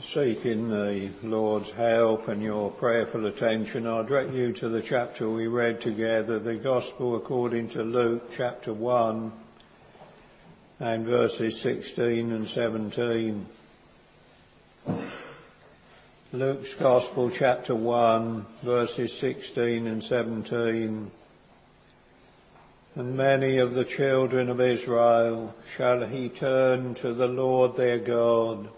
seeking the Lord's help and your prayerful attention, I'll direct you to the chapter we read together, the Gospel according to Luke, chapter 1, and verses 16 and 17. Luke's Gospel, chapter 1, verses 16 and 17. And many of the children of Israel shall he turn to the Lord their God,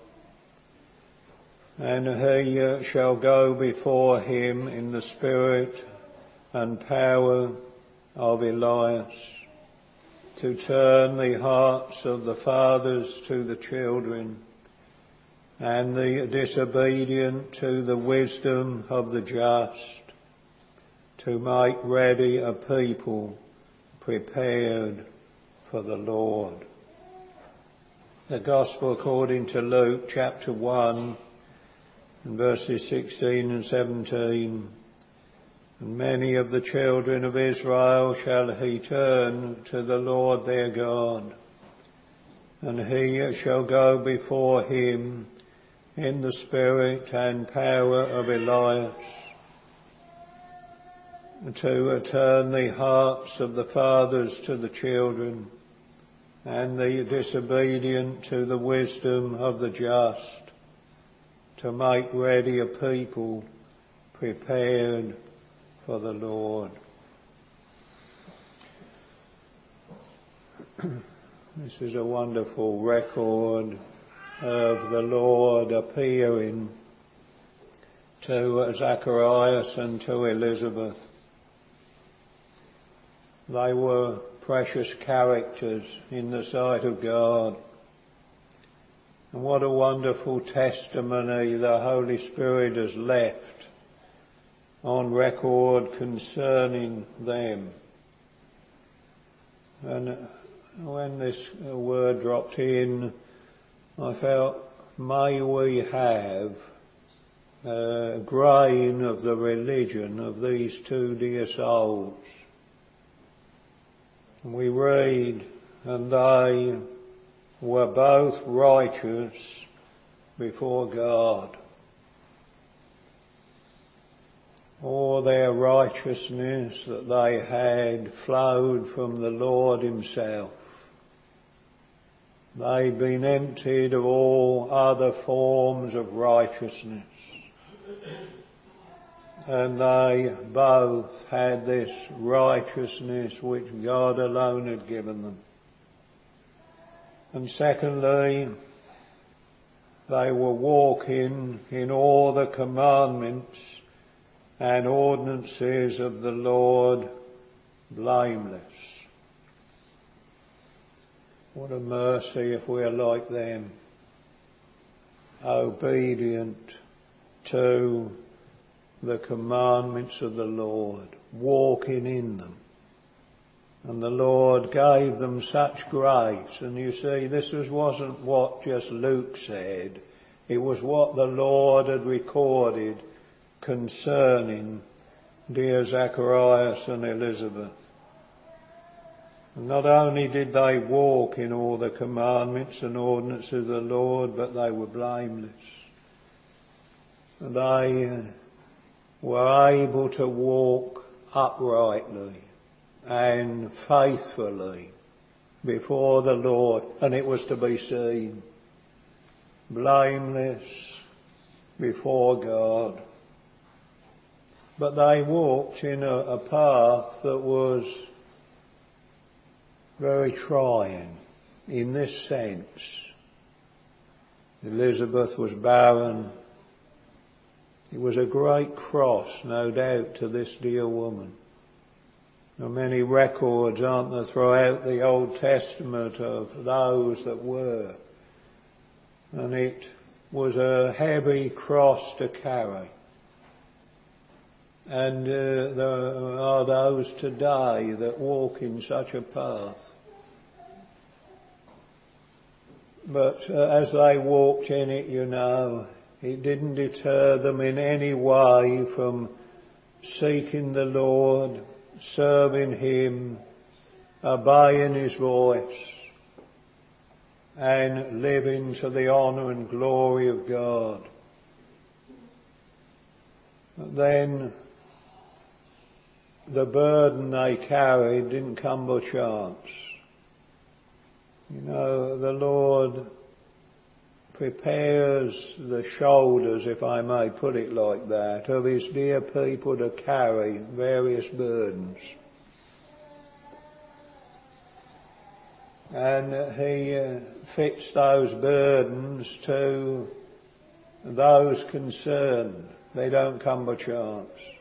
and he shall go before him in the spirit and power of Elias, to turn the hearts of the fathers to the children, and the disobedient to the wisdom of the just, to make ready a people prepared for the Lord. The Gospel according to Luke, chapter 1, and verses 16 and 17. And many of the children of Israel shall he turn to the Lord their God, and he shall go before him in the spirit and power of Elias, to turn the hearts of the fathers to the children, and the disobedient to the wisdom of the just, to make ready a people prepared for the Lord. This is a wonderful record of the Lord appearing to Zacharias and to Elizabeth. They were precious characters in the sight of God. And what a wonderful testimony the Holy Spirit has left on record concerning them. And when this word dropped in, I felt, may we have a grain of the religion of these two dear souls. And we read, and they were both righteous before God. All their righteousness that they had flowed from the Lord himself. They'd been emptied of all other forms of righteousness. And they both had this righteousness which God alone had given them. And secondly, they were walking in all the commandments and ordinances of the Lord blameless. What a mercy if we are like them, obedient to the commandments of the Lord, walking in them. And the Lord gave them such grace. And you see, this wasn't what just Luke said. It was what the Lord had recorded concerning dear Zacharias and Elizabeth. And not only did they walk in all the commandments and ordinances of the Lord, but they were blameless. And they were able to walk uprightly and faithfully before the Lord, and it was to be seen, blameless before God. But they walked in a path that was very trying in this sense. Elizabeth was barren. It was a great cross, no doubt, to this dear woman. There are many records, aren't there, throughout the Old Testament of those that were. And it was a heavy cross to carry. And there are those today that walk in such a path. But as they walked in it, you know, it didn't deter them in any way from seeking the Lord, serving him, obeying his voice, and living to the honour and glory of God. then the burden they carried didn't come by chance. You know, the Lord prepares the shoulders, if I may put it like that, of his dear people to carry various burdens. And he fits those burdens to those concerned. They don't come by chance.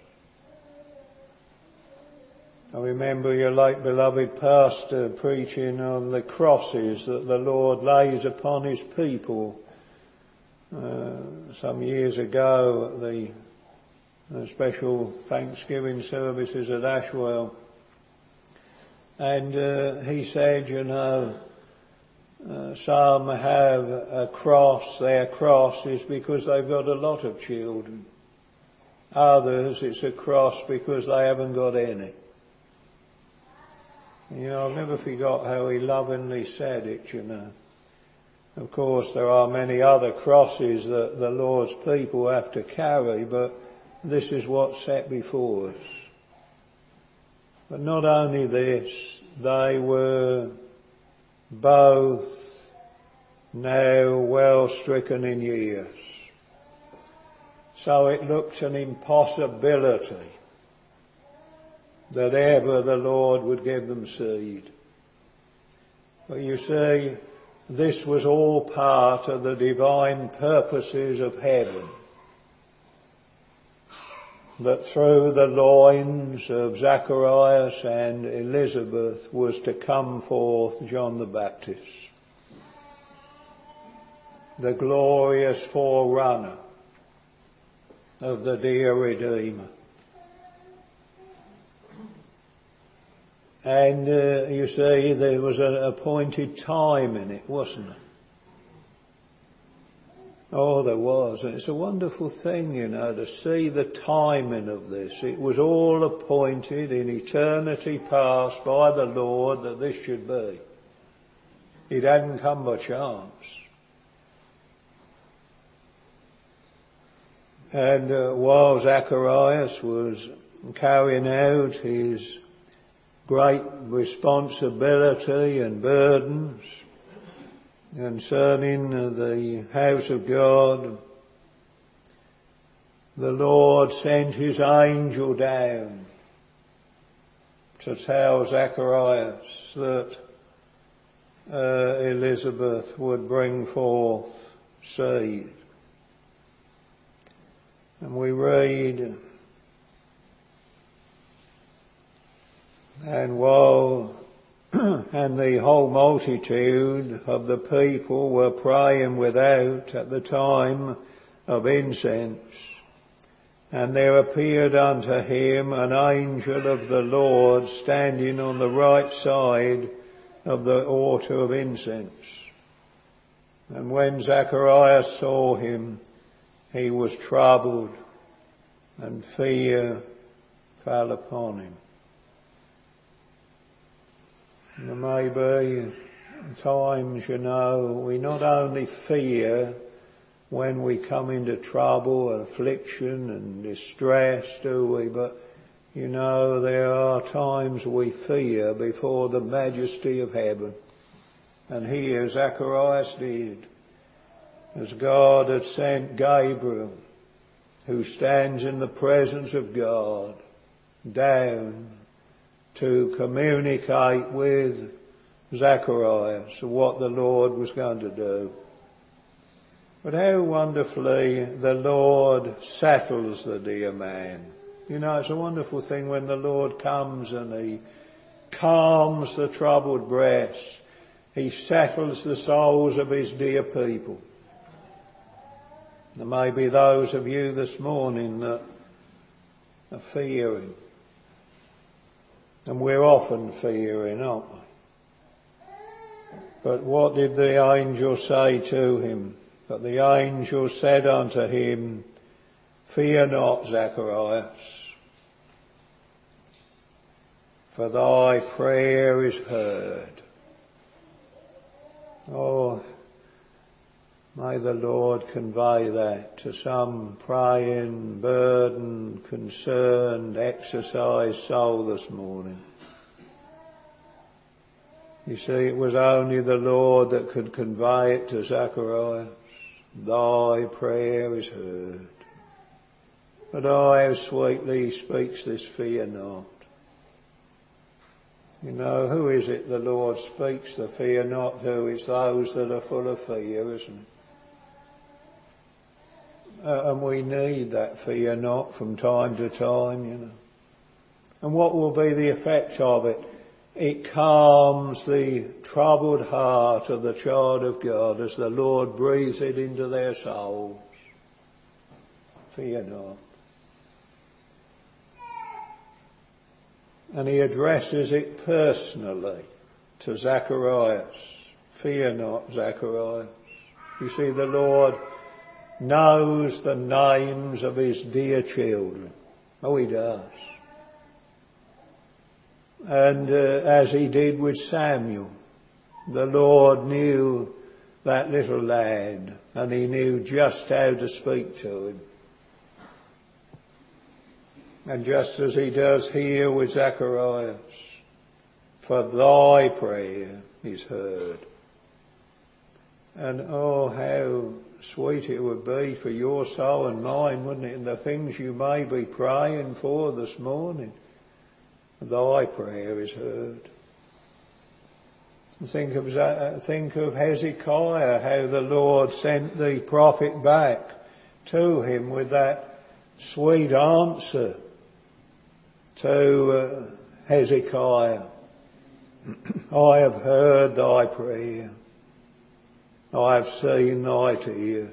I remember your late beloved pastor preaching on the crosses that the Lord lays upon his people some years ago at the special Thanksgiving services at Ashwell. And he said, you know, some have a cross, their cross is because they've got a lot of children. Others, it's a cross because they haven't got any. You know, I've never forgot how he lovingly said it, you know. Of course, there are many other crosses that the Lord's people have to carry, but this is what's set before us. But not only this, they were both now well stricken in years. So it looked an impossibility that ever the Lord would give them seed. But you see, this was all part of the divine purposes of heaven, that through the loins of Zacharias and Elizabeth was to come forth John the Baptist, the glorious forerunner of the dear Redeemer. And you see, there was an appointed time in it, wasn't there? Oh, there was. And it's a wonderful thing, you know, to see the timing of this. It was all appointed in eternity past by the Lord that this should be. It hadn't come by chance. And while Zacharias was carrying out his great responsibility and burdens concerning the house of God, the Lord sent his angel down to tell Zacharias that Elizabeth would bring forth seed. And we read, and while and the whole multitude of the people were praying without at the time of incense, and there appeared unto him an angel of the Lord standing on the right side of the altar of incense. And when Zacharias saw him, he was troubled, and fear fell upon him. There may be times, you know, we not only fear when we come into trouble, affliction and distress, do we? But, you know, there are times we fear before the majesty of heaven. And here Zacharias did, as God had sent Gabriel, who stands in the presence of God, down to communicate with Zacharias what the Lord was going to do. But how wonderfully the Lord settles the dear man. You know, it's a wonderful thing when the Lord comes and he calms the troubled breast. He settles the souls of his dear people. There may be those of you this morning that are fearing. And we're often fearing, aren't we? But what did the angel say to him? But the angel said unto him, Fear not, Zacharias, for thy prayer is heard. Oh, May the Lord convey that to some praying, burdened, concerned, exercised soul this morning. You see, it was only the Lord that could convey it to Zacharias. Thy prayer is heard. But oh, how sweetly he speaks this, fear not. You know, who is it the Lord speaks the fear not to? It's those that are full of fear, isn't it? And we need that fear not from time to time, you know. And what will be the effect of it? It calms the troubled heart of the child of God as the Lord breathes it into their souls. Fear not. And he addresses it personally to Zacharias. Fear not, Zacharias. You see, the Lord knows the names of his dear children. Oh, he does. And as he did with Samuel, the Lord knew that little lad, and he knew just how to speak to him. And just as he does here with Zacharias, for thy prayer is heard. And oh, how sweet it would be for your soul and mine, wouldn't it? And the things you may be praying for this morning, thy prayer is heard. Think of Hezekiah, how the Lord sent the prophet back to him with that sweet answer to Hezekiah. I have heard thy prayer. I have seen thy tears.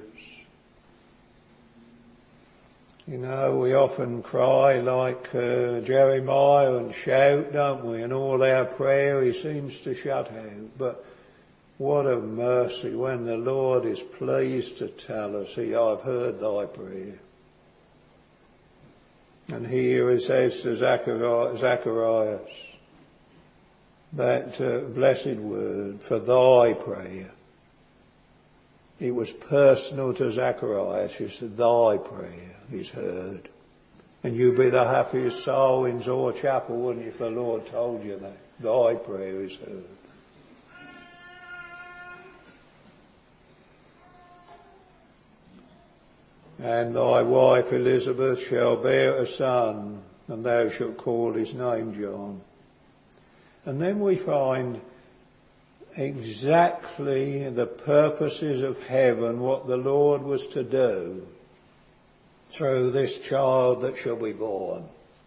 You know, we often cry like Jeremiah and shout, don't we? And all our prayer he seems to shut out. But what a mercy when the Lord is pleased to tell us, I've heard thy prayer. And here it says to Zacharias, that blessed word, for thy prayer. It was personal to Zacharias. He said, thy prayer is heard. And you'd be the happiest soul in Zoar Chapel, wouldn't you, if the Lord told you that? Thy prayer is heard. And thy wife Elizabeth shall bear a son, and thou shalt call his name John. And then we find exactly the purposes of heaven, what the Lord was to do through this child that shall be born.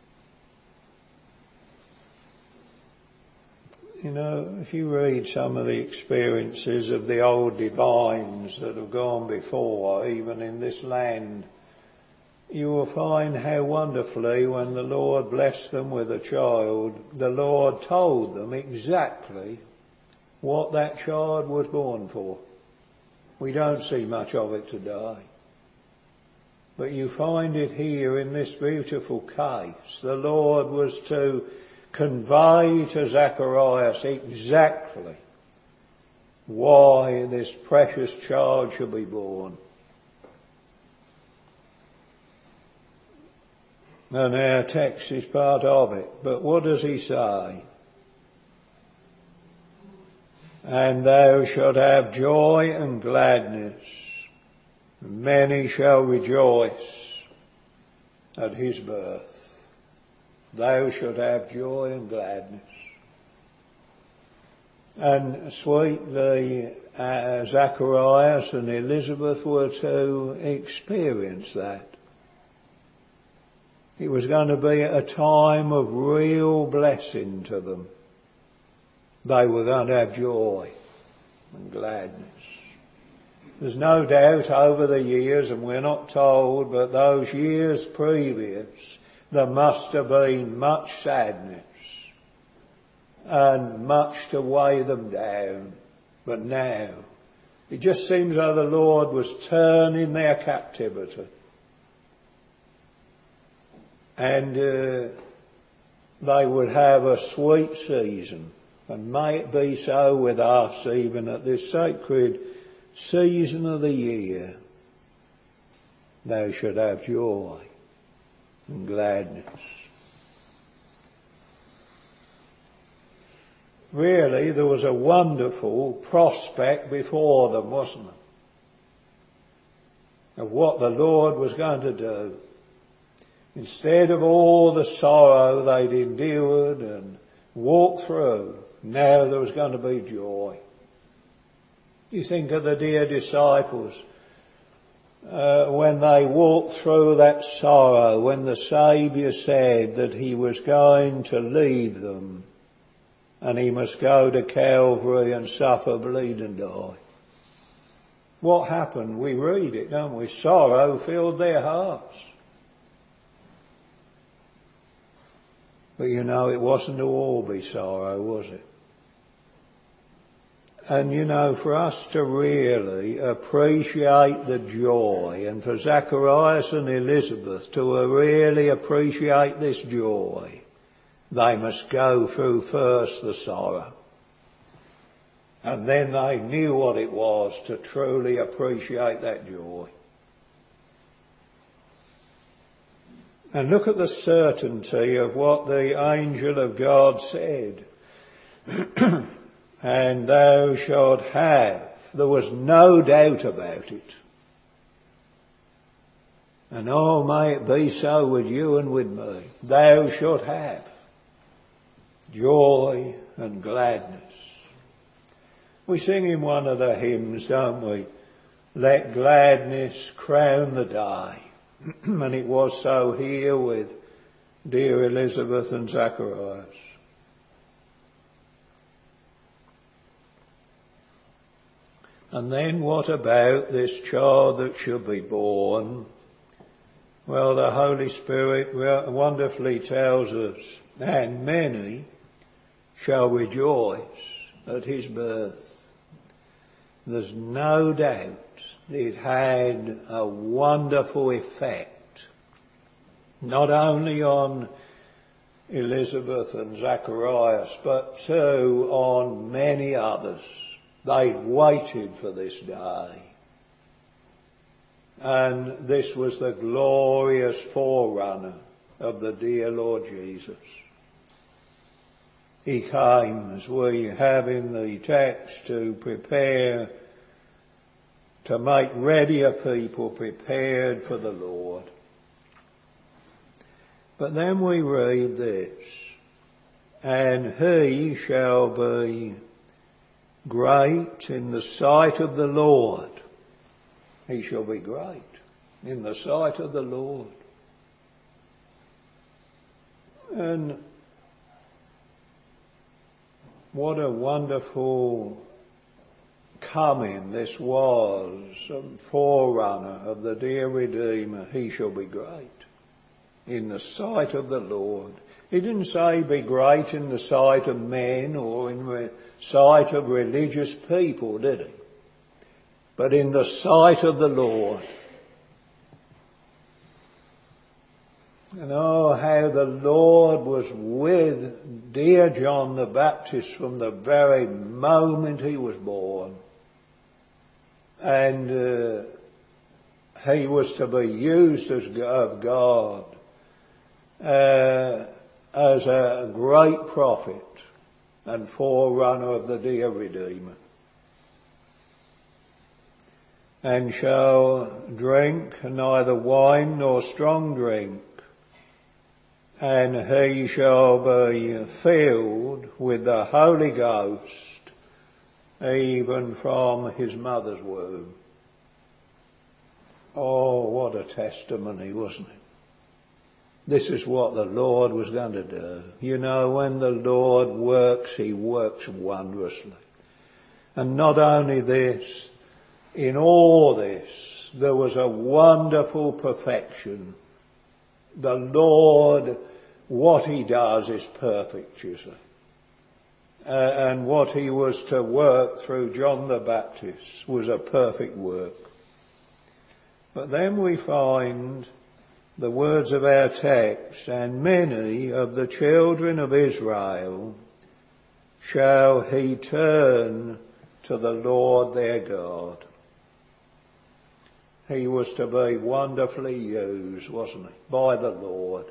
You know, if you read some of the experiences of the old divines that have gone before, even in this land, you will find how wonderfully, when the Lord blessed them with a child, the Lord told them exactly what that child was born for. We don't see much of it today. But you find it here in this beautiful case. The Lord was to convey to Zacharias exactly why this precious child should be born. And our text is part of it. But what does he say? And thou shalt have joy and gladness. Many shall rejoice at his birth. Thou shalt have joy and gladness. And sweetly Zacharias and Elizabeth were to experience that. It was going to be a time of real blessing to them. They were going to have joy and gladness. There's no doubt over the years, and we're not told, but those years previous, there must have been much sadness and much to weigh them down. But now, it just seems though the Lord was turning their captivity. And they would have a sweet season. And may it be so with us even at this sacred season of the year, thou shalt have joy and gladness. Really, there was a wonderful prospect before them, wasn't there? Of what the Lord was going to do. Instead of all the sorrow they'd endured and walked through, now there was going to be joy. You think of the dear disciples, when they walked through that sorrow, when the Saviour said that he was going to leave them and he must go to Calvary and suffer, bleed and die. What happened? We read it, don't we? Sorrow filled their hearts. But you know, it wasn't to all be sorrow, was it? And you know, for us to really appreciate the joy, and for Zacharias and Elizabeth to really appreciate this joy, they must go through first the sorrow. And then they knew what it was to truly appreciate that joy. And look at the certainty of what the angel of God said. And thou shalt have. There was no doubt about it. And oh, may it be so with you and with me. Thou shalt have joy and gladness. We sing in one of the hymns, don't we? Let gladness crown the day. And it was so here with dear Elizabeth and Zacharias. And then what about this child that should be born? Well, the Holy Spirit wonderfully tells us, and many shall rejoice at his birth. There's no doubt it had a wonderful effect, not only on Elizabeth and Zacharias, but too on many others. They'd waited for this day. And this was the glorious forerunner of the dear Lord Jesus. He came, as we have in the text, to prepare, to make ready a people prepared for the Lord. But then we read this, and he shall be great in the sight of the Lord. He shall be great in the sight of the Lord. And what a wonderful coming this was, forerunner of the dear Redeemer. He shall be great in the sight of the Lord. He didn't say be great in the sight of men or in the sight of religious people, did he? But in the sight of the Lord. And oh, how the Lord was with dear John the Baptist from the very moment he was born. And he was to be used as of God as a great prophet and forerunner of the dear Redeemer. And shall drink neither wine nor strong drink, and he shall be filled with the Holy Ghost, even from his mother's womb. Oh, what a testimony, wasn't it? This is what the Lord was going to do. You know, when the Lord works, he works wondrously. And not only this, in all this, there was a wonderful perfection. The Lord, what he does is perfect, you see. And what he was to work through John the Baptist was a perfect work. But then we find the words of our text, and many of the children of Israel shall he turn to the Lord their God. he was to be wonderfully used, wasn't he, by the Lord.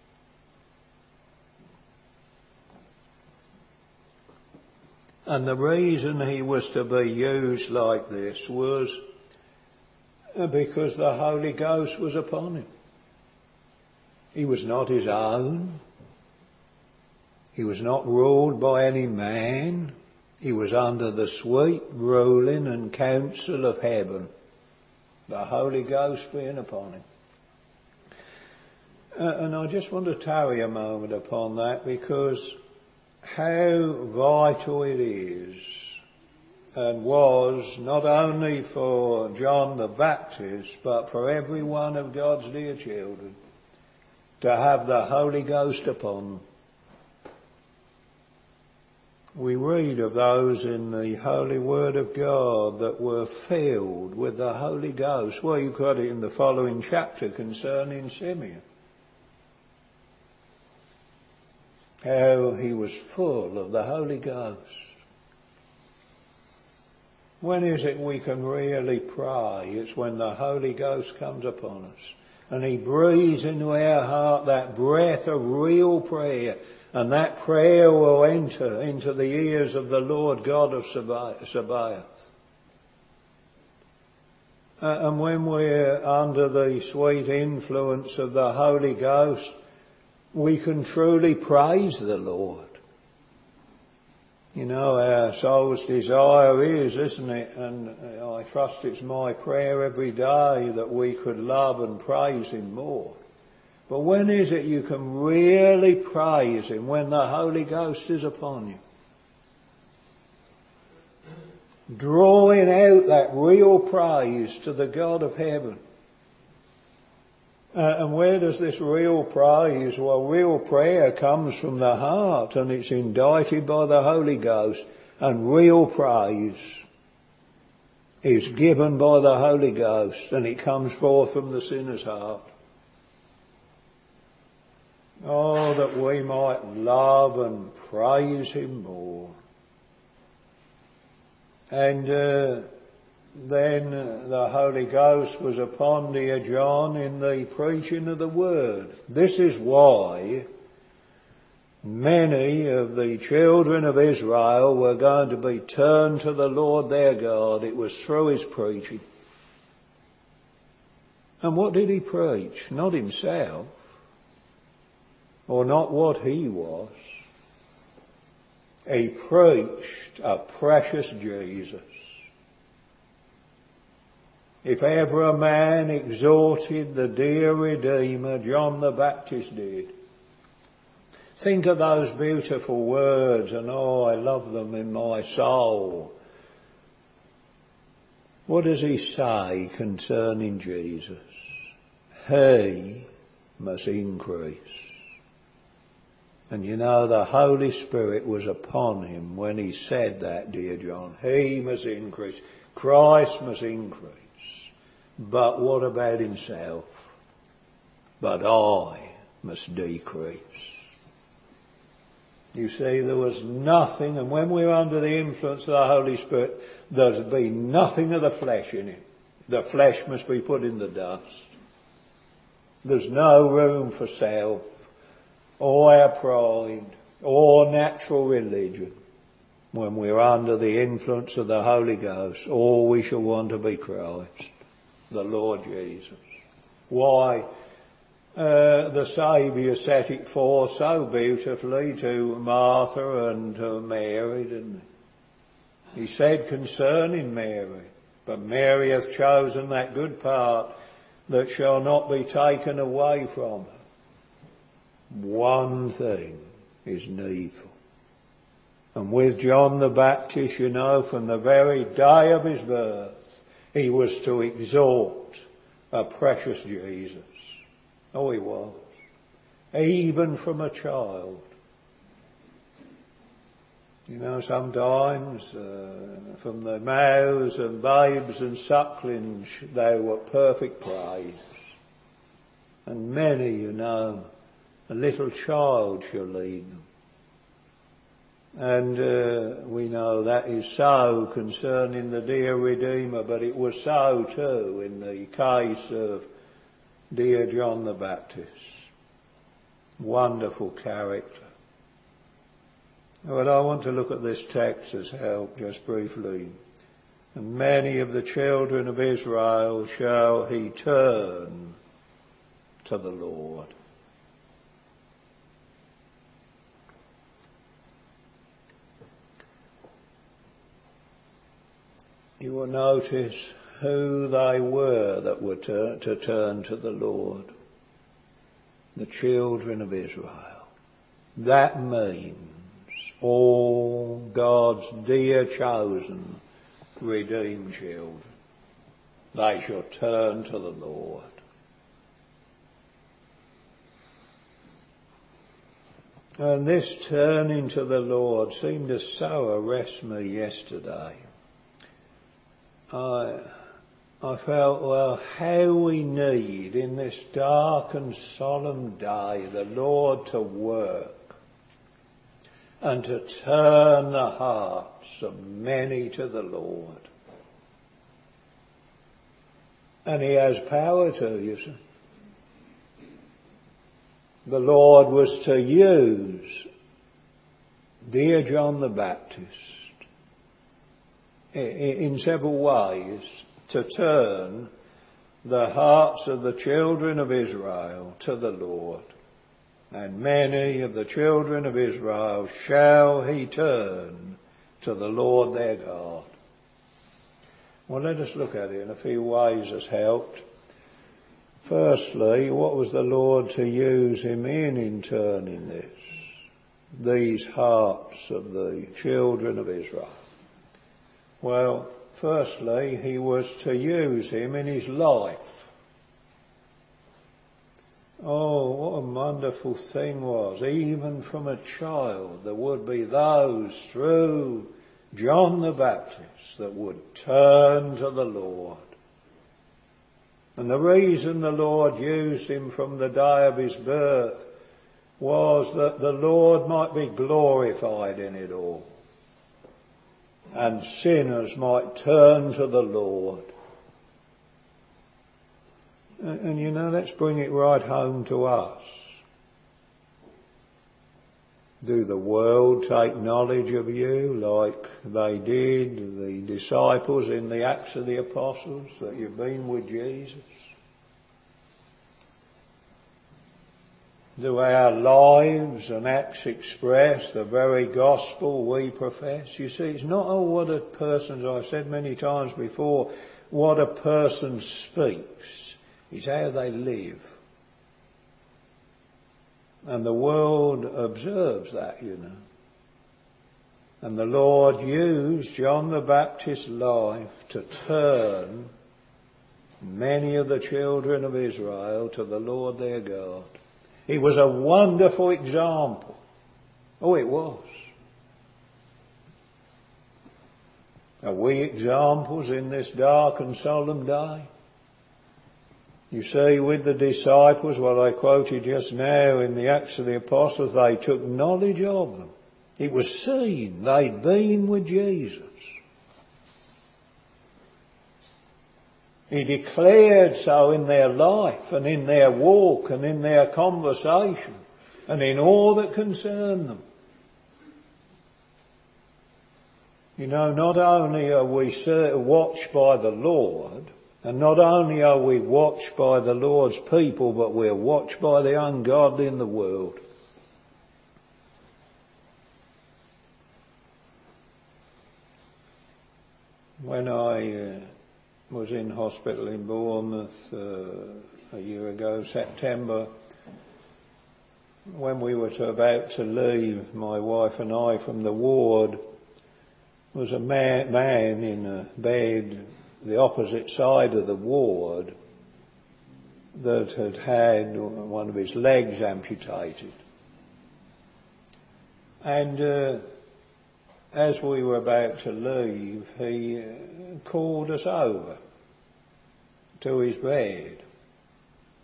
And the reason he was to be used like this was because the Holy Ghost was upon him. He was not his own. He was not ruled by any man. He was under the sweet ruling and counsel of heaven, the Holy Ghost being upon him. And I just want to tarry a moment upon that, because how vital it is and was, not only for John the Baptist, but for every one of God's dear children, to have the Holy Ghost upon them. We read of those in the Holy Word of God that were filled with the Holy Ghost. Well, you've got it in the following chapter concerning Simeon. How he was full of the Holy Ghost. When is it we can really pray? It's when the Holy Ghost comes upon us and he breathes into our heart that breath of real prayer, and that prayer will enter into the ears of the Lord God of Sabaoth. And when we're under the sweet influence of the Holy Ghost, we can truly praise the Lord. You know, our soul's desire is, isn't it? And I trust it's my prayer every day that we could love and praise him more. But when is it you can really praise him? When the Holy Ghost is upon you. Drawing out that real praise to the God of heaven. And where does this real praise? Well, real prayer comes from the heart, and it's indited by the Holy Ghost. And real praise is given by the Holy Ghost, and it comes forth from the sinner's heart. Oh, that we might love and praise him more. And then the Holy Ghost was upon dear John in the preaching of the Word. This is why many of the children of Israel were going to be turned to the Lord their God. It was through his preaching. And what did he preach? Not himself, or not what he was. He preached a precious Jesus. If ever a man exalted the dear Redeemer, John the Baptist did. Think of those beautiful words, and oh, I love them in my soul. What does he say concerning Jesus? He must increase. And you know, the Holy Spirit was upon him when he said that, dear John. He must increase. Christ must increase. But what about himself? But I must decrease. You see, there was nothing, and when we're under the influence of the Holy Spirit, there's been nothing of the flesh in it. The flesh must be put in the dust. There's no room for self, or our pride, or natural religion. When we're under the influence of the Holy Ghost, all we shall want to be Christ, the Lord Jesus. Why? The Saviour set it forth so beautifully to Martha and to Mary, didn't he? He said concerning Mary, but Mary hath chosen that good part that shall not be taken away from her. One thing is needful. And with John the Baptist, you know, from the very day of his birth, he was to exalt a precious Jesus. Oh, he was. Even from a child. You know, sometimes from the mouths of babes and sucklings, they were perfect praise. And many, you know, a little child shall lead them. And we know that is so concerning the dear Redeemer, but it was so too in the case of dear John the Baptist. Wonderful character. But I want to look at this text as help just briefly. And many of the children of Israel shall he turn to the Lord. You will notice who they were that were to turn to the Lord. The children of Israel. That means all God's dear chosen redeemed children. They shall turn to the Lord. And this turning to the Lord seemed to so arrest me yesterday. I felt, well, how we need in this dark and solemn day the Lord to work and to turn the hearts of many to the Lord. And he has power to, you see. The Lord was to use dear John the Baptist in several ways to turn the hearts of the children of Israel to the Lord. And many of the children of Israel shall he turn to the Lord their God. Well, let us look at it in a few ways as helped. Firstly, what was the Lord to use him in turning these hearts of the children of Israel? Well, firstly, he was to use him in his life. Oh, what a wonderful thing was. Even from a child, there would be those through John the Baptist that would turn to the Lord. And the reason the Lord used him from the day of his birth was that the Lord might be glorified in it all. And sinners might turn to the Lord. And you know, let's bring it right home to us. Do the world take knowledge of you like they did the disciples in the Acts of the Apostles, that you've been with Jesus? Do our lives and acts express the very gospel we profess? You see, it's not what a person, as I've said many times before, what a person speaks. It's how they live. And the world observes that, you know. And the Lord used John the Baptist's life to turn many of the children of Israel to the Lord their God. It was a wonderful example. Oh, it was. Are we examples in this dark and solemn day? You see, with the disciples, what I quoted just now in the Acts of the Apostles, they took knowledge of them. It was seen they'd been with Jesus. He declared so in their life and in their walk and in their conversation and in all that concerned them. You know, not only are we watched by the Lord, and not only are we watched by the Lord's people, but we're watched by the ungodly in the world. When I was in hospital in Bournemouth a year ago, September, when we were about to leave, my wife and I, from the ward, was a man in a bed the opposite side of the ward that had had one of his legs amputated. And as we were about to leave, he called us over to his bed.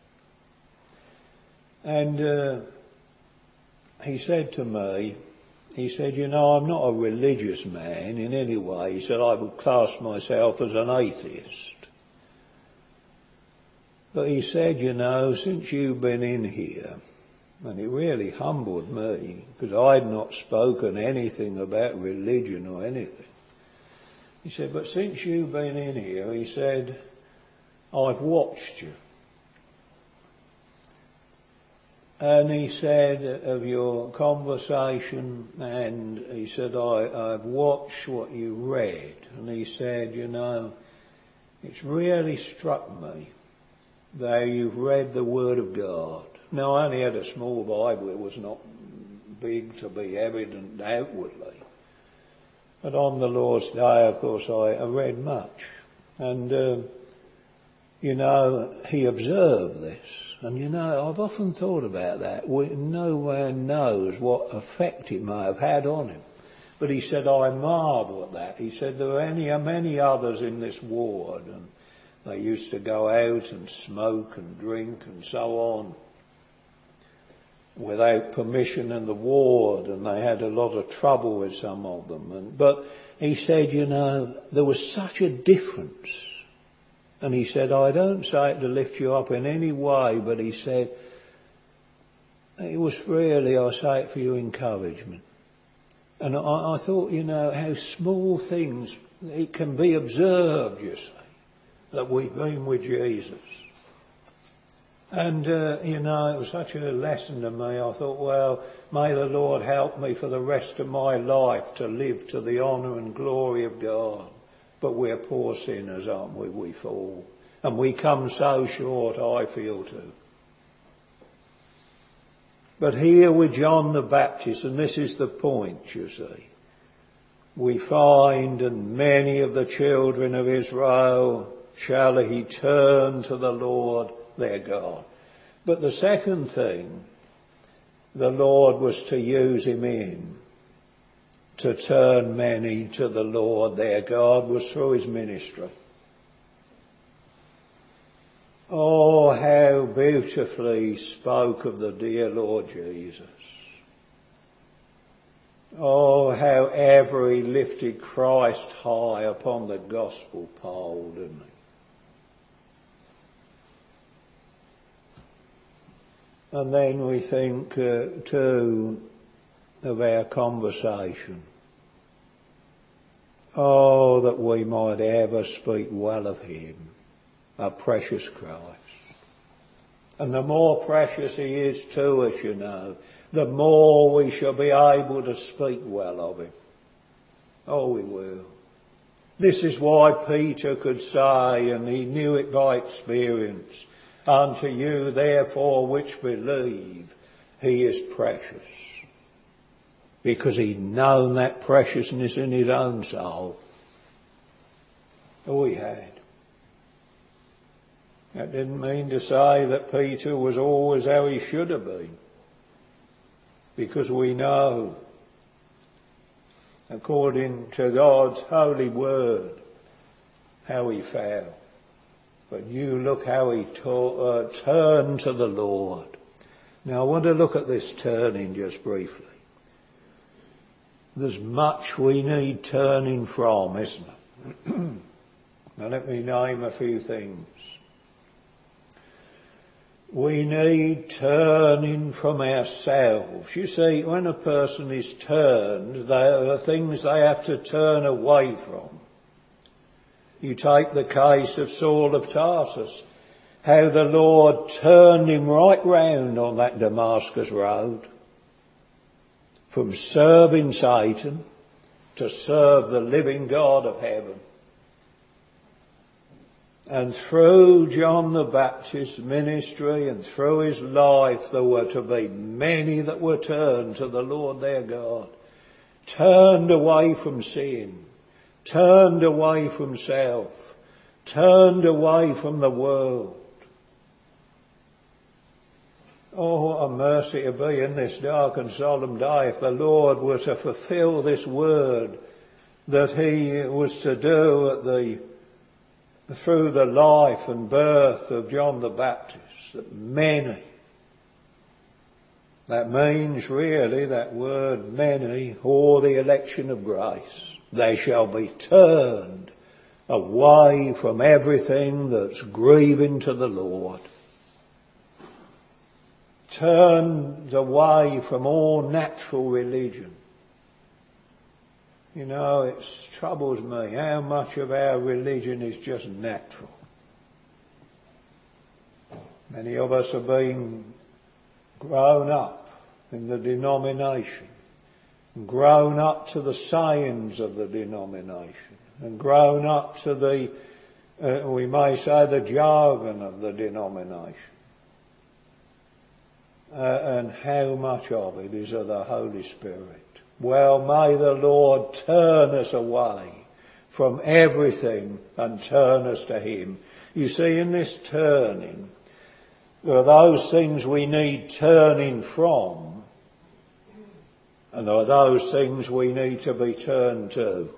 And he said to me, he said, you know, I'm not a religious man in any way. He said, I would class myself as an atheist. But he said, you know, since you've been in here, and it really humbled me, because I'd not spoken anything about religion or anything. He said, but since you've been in here, he said, I've watched you. And he said of your conversation, and he said, I've watched what you read. And he said, you know, it's really struck me that you've read the Word of God. Now, I only had a small Bible. It was not big to be evident outwardly. But on the Lord's Day, of course, I read much. And, you know, he observed this. And, you know, I've often thought about that. No one knows what effect it may have had on him. But he said, I marvel at that. He said, there are many others in this ward, and they used to go out and smoke and drink and so on without permission in the ward, and they had a lot of trouble with some of them. But he said, you know, there was such a difference. And he said, I don't say it to lift you up in any way, but he said, it was really, I say it for your encouragement. And I thought, you know, how small things, it can be observed, you see, that we've been with Jesus. And, you know, it was such a lesson to me. I thought, well, may the Lord help me for the rest of my life to live to the honour and glory of God. But we're poor sinners, aren't we? We fall. And we come so short, I feel too. But here with John the Baptist, and this is the point, you see, we find, and many of the children of Israel shall he turn to the Lord their God. But the second thing the Lord was to use him in, to turn many to the Lord their God, was through his ministry. Oh, how beautifully he spoke of the dear Lord Jesus. Oh, how ever he lifted Christ high upon the gospel pole, didn't he? And then we think too of our conversation. Oh, that we might ever speak well of him, our precious Christ. And the more precious he is to us, you know, the more we shall be able to speak well of him. Oh, we will. This is why Peter could say, and he knew it by experience, unto you therefore which believe, he is precious. Because he'd known that preciousness in his own soul. Oh, he had. That didn't mean to say that Peter was always how he should have been. Because we know, according to God's holy word, how he fell. But you look how he turned to the Lord. Now I want to look at this turning just briefly. There's much we need turning from, isn't there? Now let me name a few things. We need turning from ourselves. You see, when a person is turned, there are things they have to turn away from. You take the case of Saul of Tarsus, how the Lord turned him right round on that Damascus road, from serving Satan to serve the living God of heaven. And through John the Baptist's ministry and through his life, there were to be many that were turned to the Lord their God, turned away from sin, turned away from self, turned away from the world. Oh, what a mercy to be in this dark and solemn day if the Lord were to fulfill this word that he was to do through the life and birth of John the Baptist, that many That means really that word many, or the election of grace. They shall be turned away from everything that's grieving to the Lord. Turned away from all natural religion. You know, it troubles me how much of our religion is just natural. Many of us have been grown up in the denomination, grown up to the sayings of the denomination, and grown up to the, we may say, the jargon of the denomination. And how much of it is of the Holy Spirit? Well, may the Lord turn us away from everything and turn us to Him. You see, in this turning, there are those things we need turning from, and there are those things we need to be turned to.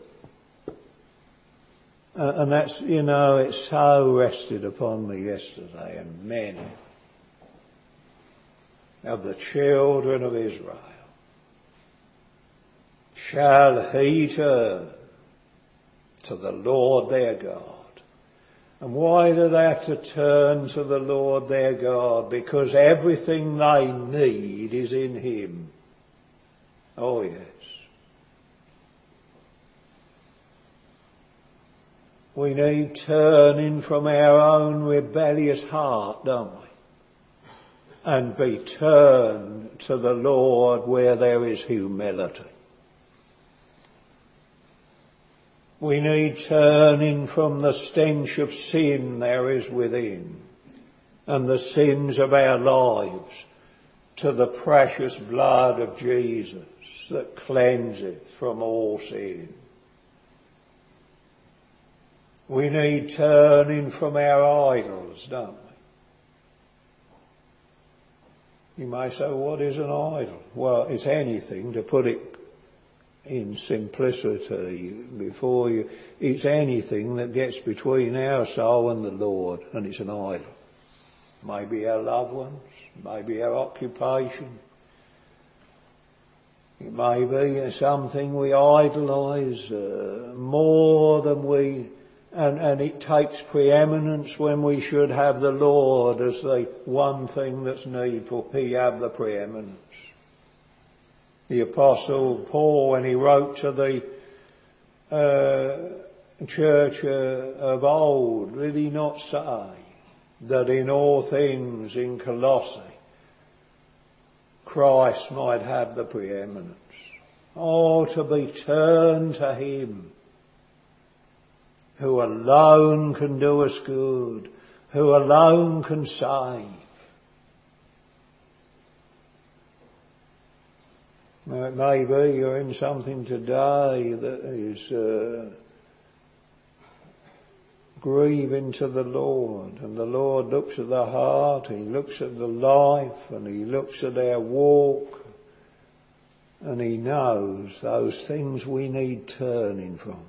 And that's, you know, it so rested upon me yesterday, and many of the children of Israel shall he turn to the Lord their God. And why do they have to turn to the Lord their God? Because everything they need is in Him. Oh yes. We need turning from our own rebellious heart, don't we? And be turned to the Lord where there is humility. We need turning from the stench of sin there is within and the sins of our lives to the precious blood of Jesus that cleanseth from all sin. We need turning from our idols, don't we? You may say, what is an idol? Well, it's anything, to put it in simplicity before you, it's anything that gets between our soul and the Lord, and it's an idol. Maybe our loved ones, maybe our occupation. It may be something we idolise more than we, and it takes preeminence when we should have the Lord as the one thing that's needful. He have the preeminence. The Apostle Paul, when he wrote to the church of old, did he not say that in all things in Colossae Christ might have the preeminence? Oh, to be turned to Him who alone can do us good, who alone can save. Now, it may be you're in something today that is grieving to the Lord, and the Lord looks at the heart, He looks at the life, and He looks at our walk, and He knows those things we need turning from.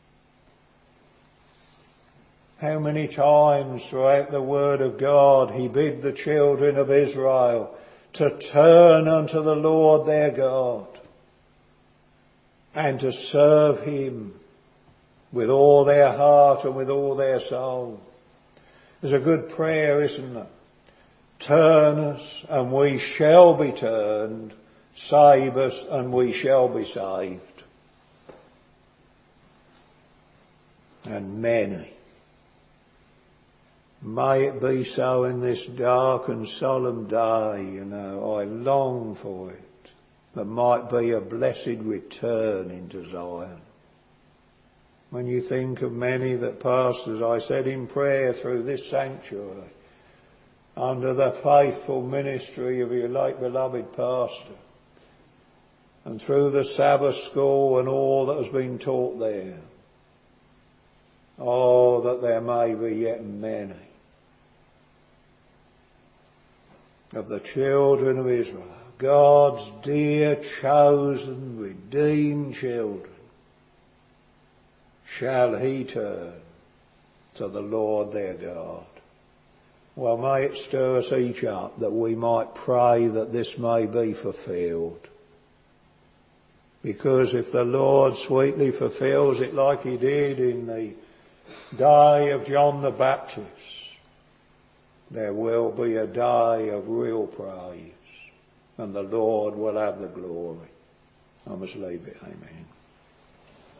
How many times throughout the Word of God He bid the children of Israel to turn unto the Lord their God and to serve Him with all their heart and with all their soul. There's a good prayer, isn't there? Turn us and we shall be turned. Save us and we shall be saved. And many. May it be so in this dark and solemn day, you know. I long for it. There might be a blessed return into Zion. When you think of many that passed, as I said in prayer, through this sanctuary, under the faithful ministry of your late beloved pastor, and through the Sabbath school and all that has been taught there, oh, that there may be yet many of the children of Israel, God's dear, chosen, redeemed children, shall He turn to the Lord their God. Well, may it stir us each up that we might pray that this may be fulfilled. Because if the Lord sweetly fulfills it like he did in the day of John the Baptist, there will be a day of real praise and the Lord will have the glory. I must leave it. Amen.